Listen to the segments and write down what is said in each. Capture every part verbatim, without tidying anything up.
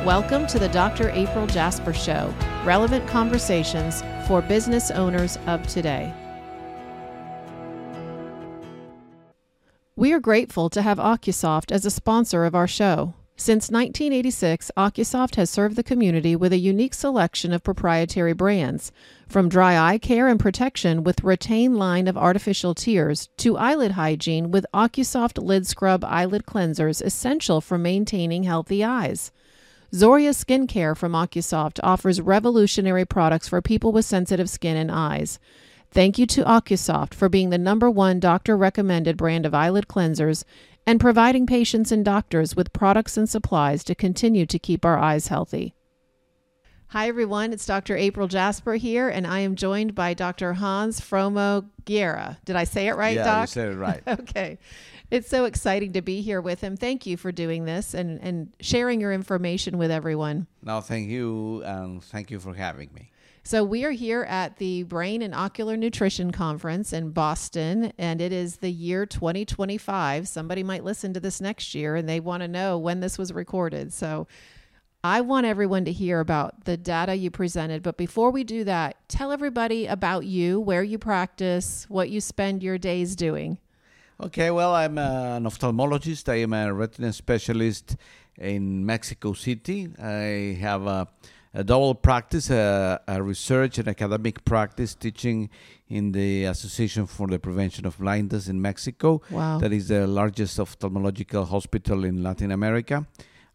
Welcome to the Doctor April Jasper Show, relevant conversations for business owners of today. We are grateful to have OcuSoft as a sponsor of our show. Since nineteen eighty-six, OcuSoft has served the community with a unique selection of proprietary brands, from dry eye care and protection with Retain line of artificial tears to eyelid hygiene with OcuSoft Lid Scrub eyelid cleansers essential for maintaining healthy eyes. Zoria Skincare from OcuSoft offers revolutionary products for people with sensitive skin and eyes. Thank you to OcuSoft for being the number one doctor-recommended brand of eyelid cleansers and providing patients and doctors with products and supplies to continue to keep our eyes healthy. Hi, everyone. It's Doctor April Jasper here, and I am joined by Doctor Hans Fromo Guerra. Did I say it right, yeah, Doc? Yeah, you said it right. Okay. It's so exciting to be here with him. Thank you for doing this and, and sharing your information with everyone. No, thank you, and thank you for having me. So we are here at the Brain and Ocular Nutrition Conference in Boston, and it is the year twenty twenty-five. Somebody might listen to this next year, and they want to know when this was recorded. So I want everyone to hear about the data you presented. But before we do that, tell everybody about you, where you practice, what you spend your days doing. Okay, well, I'm an ophthalmologist. I am a retina specialist in Mexico City. I have a A double practice, a, a research and academic practice, teaching in the Association for the Prevention of Blindness in Mexico. Wow. That is the largest ophthalmological hospital in Latin America.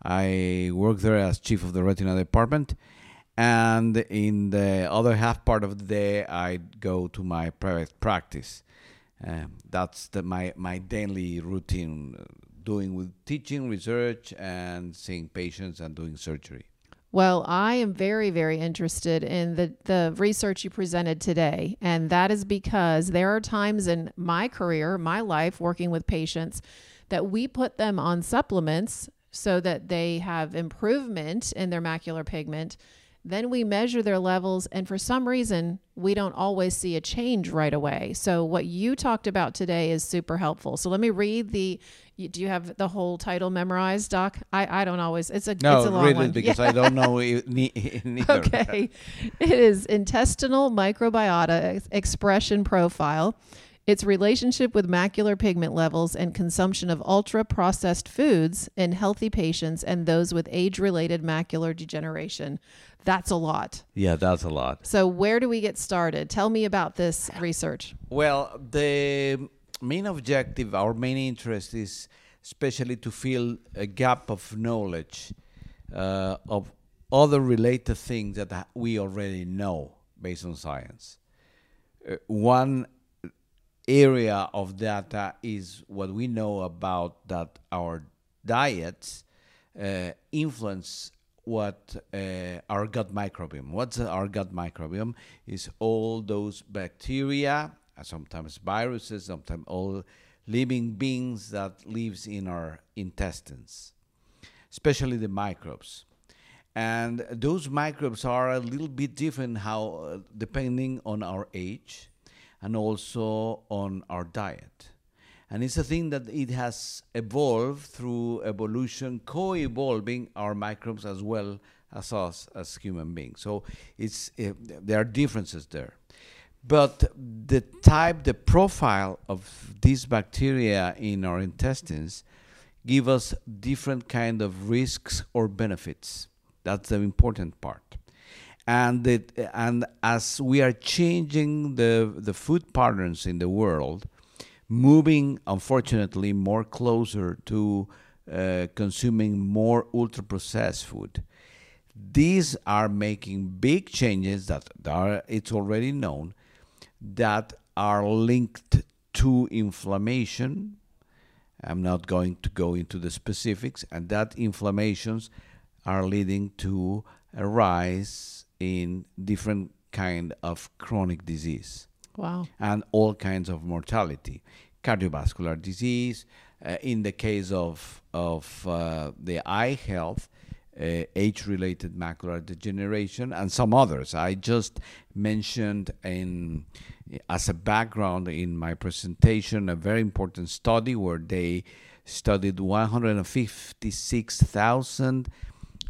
I work there as chief of the retina department. And in the other half part of the day, I go to my private practice. Uh, that's the, my, my daily routine, uh, doing with teaching, research, and seeing patients and doing surgery. Well, I am very, very interested in the, the research you presented today. And that is because there are times in my career, my life, working with patients, that we put them on supplements so that they have improvement in their macular pigment. Then we measure their levels, and for some reason, we don't always see a change right away. So what you talked about today is super helpful. So let me read the, do you have the whole title memorized, Doc? I, I don't always, it's a, no, it's a long read one. it because yeah. I don't know it, neither. Okay. It is intestinal microbiota expression profile, its relationship with macular pigment levels and consumption of ultra-processed foods in healthy patients and those with age-related macular degeneration. That's a lot. Yeah, that's a lot. So where do we get started? Tell me about this research. Well, the main objective, our main interest is especially to fill a gap of knowledge uh, of other related things that we already know based on science. Uh, one area of data is what we know about that our diets uh, influence what uh, our gut microbiome. What's our gut microbiome? Is all those bacteria, sometimes viruses, sometimes all living beings that lives in our intestines, especially the microbes. And those microbes are a little bit different how uh, depending on our age and also on our diet. And it's a thing that it has evolved through evolution, co-evolving our microbes as well as us as human beings. So it's uh, there are differences there. But the type, the profile of these bacteria in our intestines give us different kind of risks or benefits. That's the important part. And it, and as we are changing the the food patterns in the world, moving, unfortunately, more closer to uh, consuming more ultra-processed food. These are making big changes that are, it's already known, that are linked to inflammation. I'm not going to go into the specifics, and that inflammations are leading to a rise in different kind of chronic disease. Wow. And all kinds of mortality, cardiovascular disease. Uh, in the case of of uh, the eye health, uh, age-related macular degeneration, and some others. I just mentioned in as a background in my presentation a very important study where they studied one hundred fifty-six thousand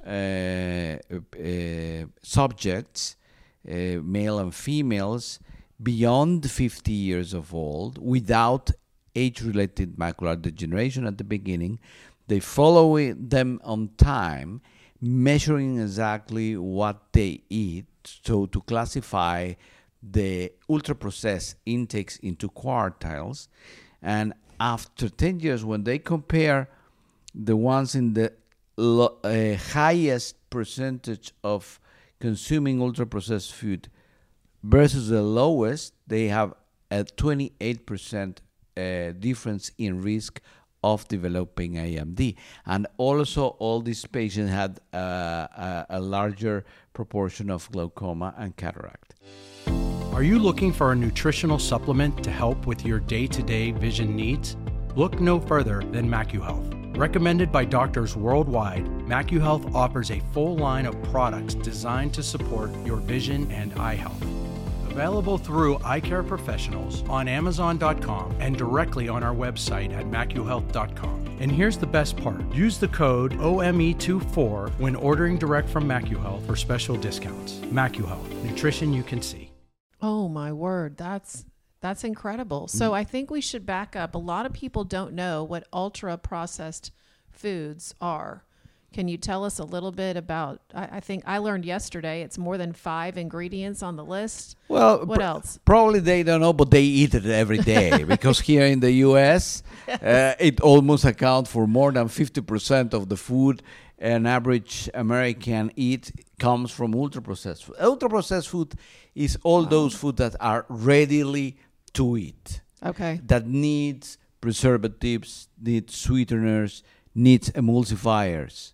uh, subjects, uh, male and females, beyond fifty years of old, without age-related macular degeneration at the beginning. They follow it, them on time, measuring exactly what they eat, so to classify the ultra-processed intakes into quartiles. And after ten years, when they compare the ones in the lo- uh, highest percentage of consuming ultra-processed food versus the lowest, they have a twenty-eight percent uh, difference in risk of developing A M D. And also, all these patients had uh, a, a larger proportion of glaucoma and cataract. Are you looking for a nutritional supplement to help with your day-to-day vision needs? Look no further than MacuHealth. Recommended by doctors worldwide, MacuHealth offers a full line of products designed to support your vision and eye health. Available through eye care professionals on Amazon dot com and directly on our website at Macu Health dot com. And here's the best part. Use the code O M E twenty-four when ordering direct from MacuHealth for special discounts. MacuHealth, nutrition you can see. Oh my word, that's that's incredible. So I think we should back up. A lot of people don't know what ultra processed foods are. Can you tell us a little bit about, I, I think I learned yesterday it's more than five ingredients on the list. Well, what pr- else? Probably they don't know, but they eat it every day because here in the U S, yes. uh, it almost accounts for more than fifty percent of the food an average American eat comes from ultra-processed food. Ultra-processed food is all wow. those food that are readily to eat. Okay. That needs preservatives, needs sweeteners, needs emulsifiers.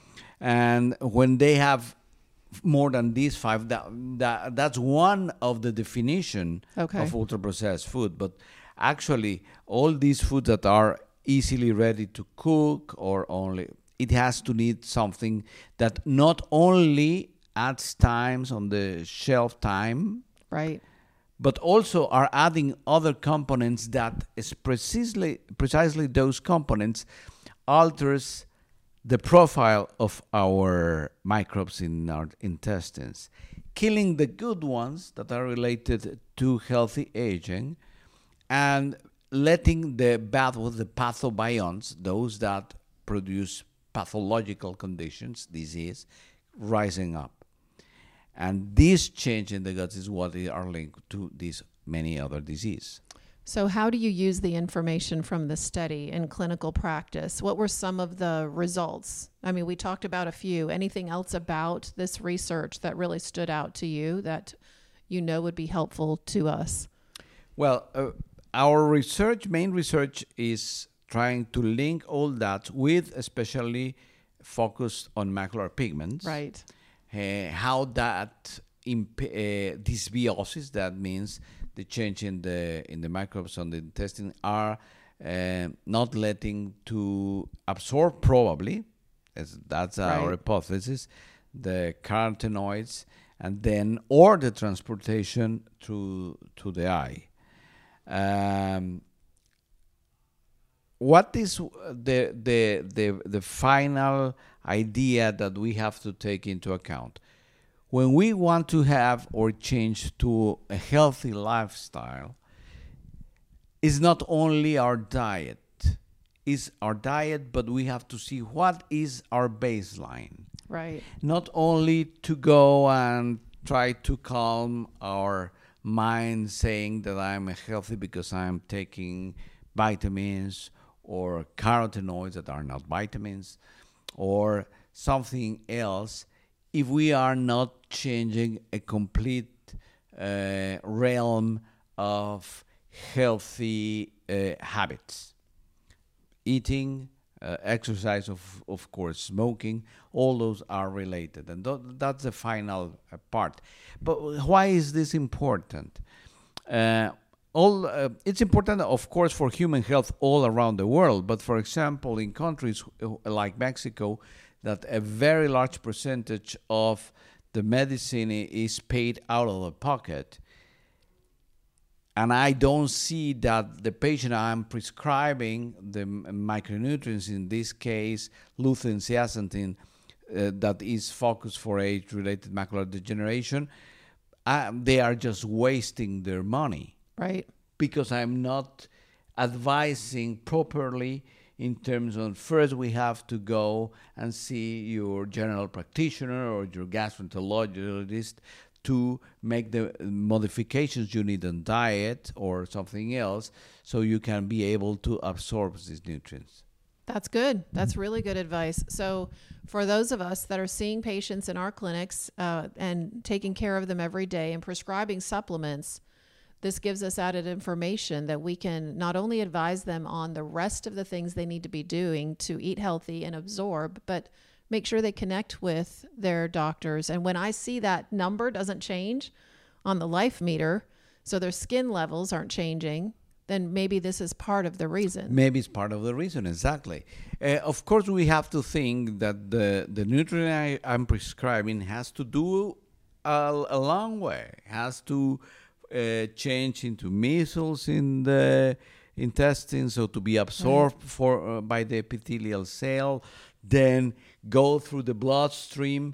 And when they have more than these five, that, that that's one of the definition okay. of ultra-processed food. But actually, all these foods that are easily ready to cook or only, it has to need something that not only adds times on the shelf time, right, but also are adding other components that is precisely precisely those components alters the profile of our microbes in our intestines, killing the good ones that are related to healthy aging, and letting the bad ones, the pathobionts, those that produce pathological conditions, disease, rising up. And this change in the guts is what are linked to these many other diseases. So how do you use the information from the study in clinical practice? What were some of the results? I mean, we talked about a few. Anything else about this research that really stood out to you that you know would be helpful to us? Well, uh, our research, main research, is trying to link all that with especially focused on macular pigments. Right. Uh, how that imp- uh, dysbiosis, that means the change in the in the microbes on the intestine, are uh, not letting to absorb, probably, as that's right. our hypothesis, the carotenoids, and then or the transportation to to the eye. Um, what is the the the the final idea that we have to take into account? When we want to have or change to a healthy lifestyle, it's not only our diet, it's our diet, but we have to see what is our baseline. Right. Not only to go and try to calm our mind saying that I'm healthy because I'm taking vitamins or carotenoids that are not vitamins or something else, if we are not changing a complete uh, realm of healthy uh, habits. Eating, uh, exercise, of, of course, smoking, all those are related. And th- that's the final uh, part. But why is this important? Uh, all uh, it's important, of course, for human health all around the world. But, for example, in countries like Mexico, that a very large percentage of the medicine is paid out of the pocket. And I don't see that the patient I'm prescribing, the micronutrients, in this case, lutein, zeaxanthin, uh, that is focused for age-related macular degeneration, uh, they are just wasting their money. Right. Because I'm not advising properly in terms of, first we have to go and see your general practitioner or your gastroenterologist to make the modifications you need in diet or something else so you can be able to absorb these nutrients. That's good. That's really good advice. So for those of us that are seeing patients in our clinics uh, and taking care of them every day and prescribing supplements, this gives us added information that we can not only advise them on the rest of the things they need to be doing to eat healthy and absorb, but make sure they connect with their doctors. And when I see that number doesn't change on the life meter, so their skin levels aren't changing, then maybe this is part of the reason. Maybe it's part of the reason, exactly. Uh, of course, we have to think that the, the nutrient I, I'm prescribing has to do a, a long way, has to uh, change into measles in the intestine, so to be absorbed right. for uh, by the epithelial cell, then go through the bloodstream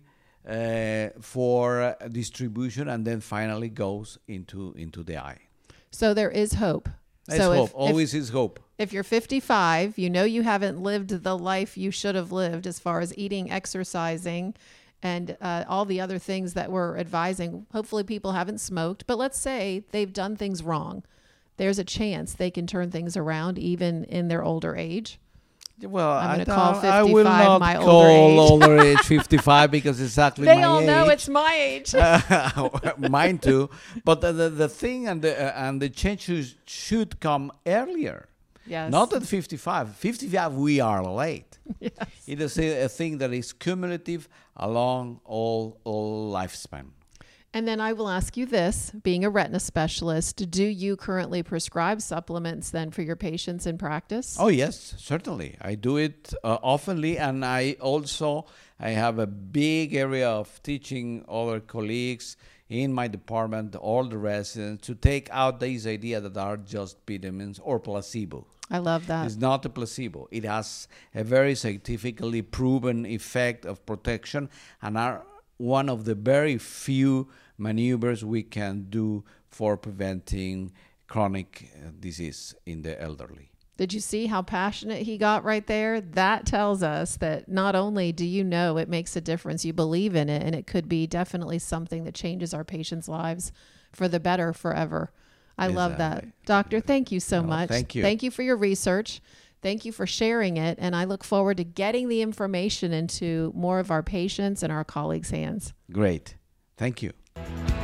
uh, for uh, distribution, and then finally goes into, into the eye. So there is hope. There's so hope. If, Always if, is hope. If you're fifty-five, you know you haven't lived the life you should have lived as far as eating, exercising, and uh, all the other things that we're advising. Hopefully people haven't smoked, but let's say they've done things wrong. There's a chance they can turn things around even in their older age. Well, I'm going I, to call fifty-five I will not my call older age. older age fifty-five because it's exactly they my age. all know it's my age. uh, mine too. But the, the, the thing and the, uh, and the change should, should come earlier. Yes. Not at fifty-five. fifty-five, we are late. Yes. It is a, a thing that is cumulative along all, all lifespan. And then I will ask you this, being a retina specialist, do you currently prescribe supplements then for your patients in practice? Oh, yes, certainly. I do it uh, oftenly, and I also I have a big area of teaching other colleagues in my department, all the residents, to take out these ideas that are just vitamins or placebo. I love that. It's not a placebo. It has a very scientifically proven effect of protection and are one of the very few maneuvers we can do for preventing chronic uh, disease in the elderly. Did you see how passionate he got right there? That tells us that not only do you know it makes a difference, you believe in it, and it could be definitely something that changes our patients' lives for the better forever. I exactly. love that. Doctor, thank you so no, much. Thank you. Thank you for your research. Thank you for sharing it, and I look forward to getting the information into more of our patients' and our colleagues' hands. Great. Thank you.